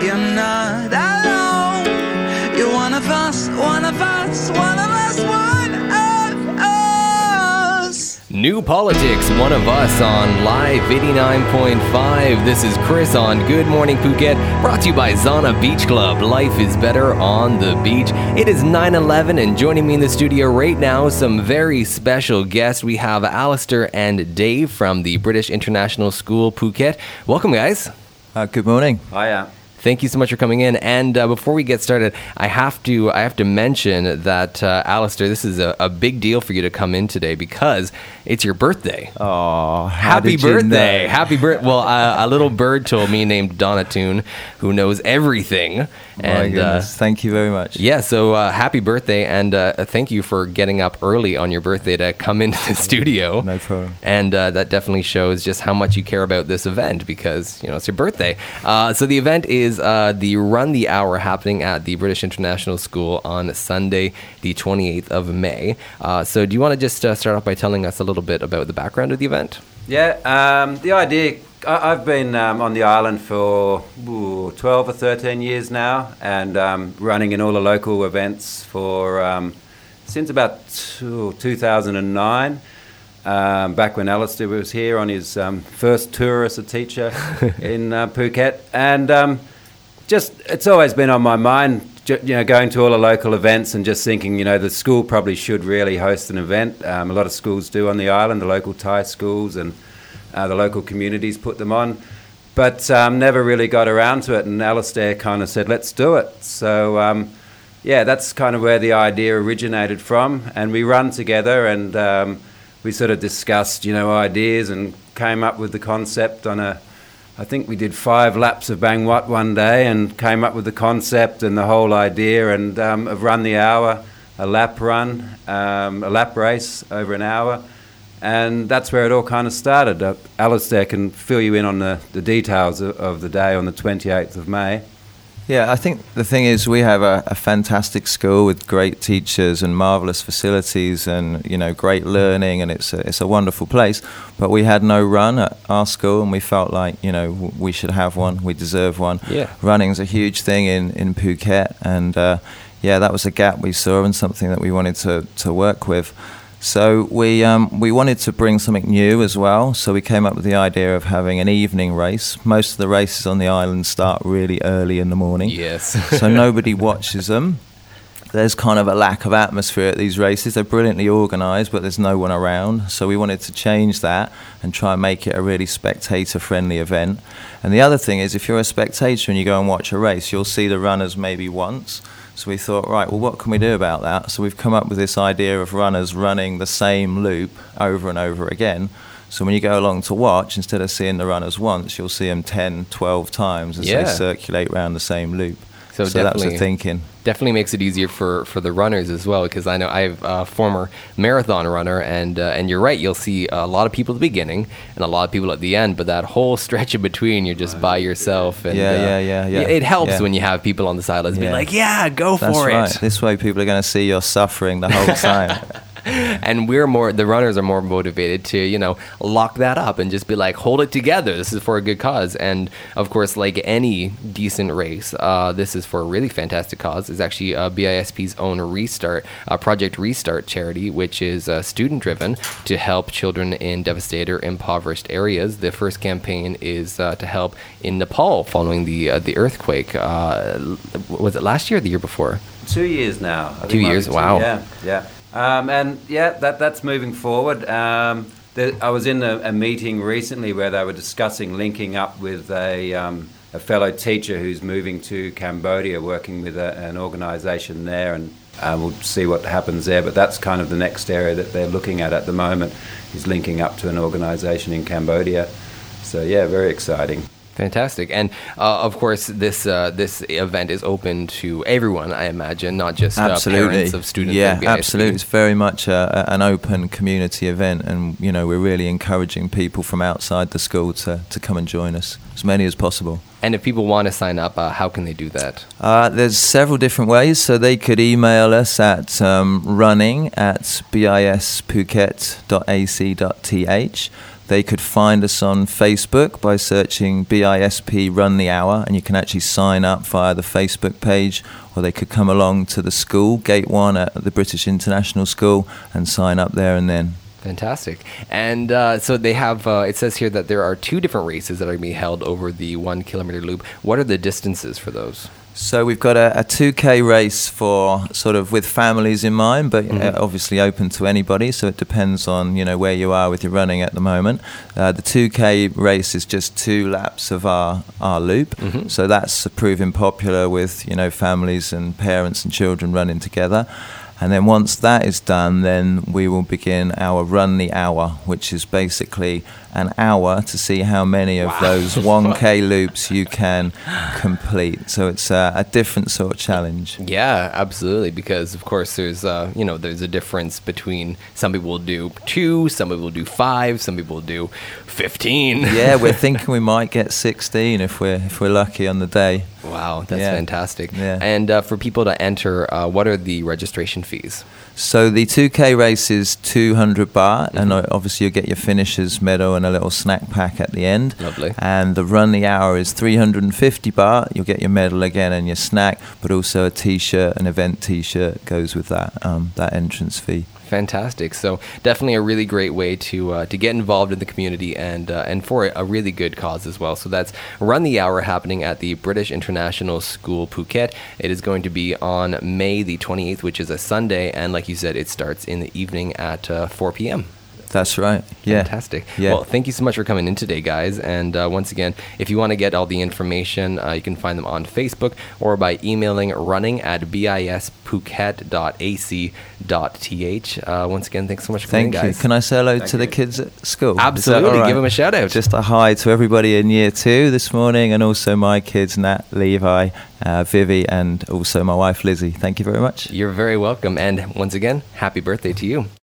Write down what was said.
you're not alone. You're one of us, one of us, one of us, one of us. New Politics, One of Us on Live 89.5. This is Chris on Good Morning Phuket, brought to you by Zana Beach Club. Life is better on the beach. It is 9:11, and joining me in the studio right now, some very special guests. We have Alistair and Dave from the British International School, Phuket. Welcome, guys. Good morning. Hiya. Thank you so much for coming in. And before we get started, I have to mention that, Alistair, this is a big deal for you to come in today because it's your birthday. Oh, happy birthday! Happy birthday! Well, a little bird told me named Donatoon, who knows everything. My goodness, thank you very much. Yeah, so happy birthday, and thank you for getting up early on your birthday to come into the studio. No problem. And that definitely shows just how much you care about this event because, you know, it's your birthday. So the event is the Run the Hour happening at the British International School on Sunday, the 28th of May. So do you want to just start off by telling us a little bit about the background of the event? Yeah, the idea, I've been on the island for 12 or 13 years now, and running in all the local events for since about 2009. Back when Alistair was here on his first tour as a teacher in Phuket. And just, it's always been on my mind, you know, going to all the local events and just thinking, you know, the school probably should really host an event. A lot of schools do on the island, the local Thai schools and the local communities put them on. But never really got around to it, and Alistair kind of said, let's do it. So, yeah, that's kind of where the idea originated from. And we run together, and we sort of discussed, you know, ideas and came up with the concept on I think we did 5 laps of Bang Wat one day and came up with the concept and the whole idea and of Run the Hour, a lap run, a lap race over an hour. And that's where it all kind of started. Alistair can fill you in on the details of the day on the 28th of May. Yeah, I think the thing is we have a fantastic school with great teachers and marvellous facilities and, you know, great learning, and it's a wonderful place. But we had no run at our school, and we felt like, you know, we should have one. We deserve one. Yeah. Running's a huge thing in Phuket, and yeah, that was a gap we saw and something that we wanted to work with. So we wanted to bring something new as well. So we came up with the idea of having an evening race. Most of the races on the island start really early in the morning. Yes. So nobody watches them. There's kind of a lack of atmosphere at these races. They're brilliantly organised, but there's no one around. So we wanted to change that and try and make it a really spectator-friendly event. And the other thing is, if you're a spectator and you go and watch a race, you'll see the runners maybe once. So we thought, right, well, what can we do about that? So we've come up with this idea of runners running the same loop over and over again. So when you go along to watch, instead of seeing the runners once, you'll see them 10, 12 times as they circulate around the same loop. So that was the thinking. Definitely makes it easier for the runners as well, because I know I'm a former marathon runner, and you're right, you'll see a lot of people at the beginning and a lot of people at the end, but that whole stretch in between, you're just by yourself. And, yeah. It helps when you have people on the sidelines being like, go for it. Right. This way people are going to see you're suffering the whole time. And the runners are more motivated to, you know, lock that up and just be like, hold it together. This is for a good cause. And of course, like any decent race, this is for a really fantastic cause. It's actually BISP's own Project Restart charity, which is student driven to help children in devastated or impoverished areas. The first campaign is to help in Nepal following the earthquake. Was it last year or the year before? 2 years now. 2 years, wow. Yeah. That's moving forward. I was in a meeting recently where they were discussing linking up with a fellow teacher who's moving to Cambodia, working with an organisation there, and we'll see what happens there. But that's kind of the next area that they're looking at the moment, is linking up to an organisation in Cambodia. So yeah, very exciting. Fantastic. And of course, this event is open to everyone, I imagine, not just parents of students. Yeah, absolutely. It's very much an open community event, and you know, we're really encouraging people from outside the school to come and join us, as many as possible. And if people want to sign up, how can they do that? There's several different ways. So they could email us at running@bisphuket.ac.th. they could find us on Facebook by searching BISP Run the Hour, and you can actually sign up via the Facebook page, or they could come along to the school, Gate 1 at the British International School, and sign up there and then. Fantastic. And so they have, it says here that there are 2 different races that are going to be held over the 1 kilometer loop. What are the distances for those? So we've got a 2K race for sort of with families in mind, but obviously open to anybody. So it depends on, where you are with your running at the moment. The 2K race is just 2 laps of our loop. So that's proving popular with, families and parents and children running together. And then once that is done, then we will begin our Run the Hour, which is basically an hour to see how many of those 1K loops you can complete. So it's a different sort of challenge. Yeah, absolutely. Because of course there's there's a difference between some people will do 2, some people will do 5, some people will do 15. Yeah, we're thinking we might get 16 if we're lucky on the day. Wow, that's fantastic. Yeah. And for people to enter, what are the registration fees? So the 2K race is 200 baht, and obviously you get your finisher's medal and a little snack pack at the end. Lovely. And the Run the Hour is 350 baht. You'll get your medal again and your snack, but also a T-shirt, an event T-shirt goes with that entrance fee. Fantastic. So definitely a really great way to get involved in the community and for a really good cause as well. So that's Run the Hour happening at the British International School, Phuket. It is going to be on May the 28th, which is a Sunday. And like you said, it starts in the evening at 4 p.m. That's right. Yeah. Fantastic. Yeah. Well, thank you so much for coming in today, guys. And once again, if you want to get all the information, you can find them on Facebook or by emailing running@bisphuket.ac.th. Once again, thanks so much for coming, guys. Thank you. Can I say hello to the kids at school? Absolutely. Give them a shout out. Just a hi to everybody in year 2 this morning, and also my kids, Nat, Levi, Vivi, and also my wife, Lizzie. Thank you very much. You're very welcome. And once again, happy birthday to you.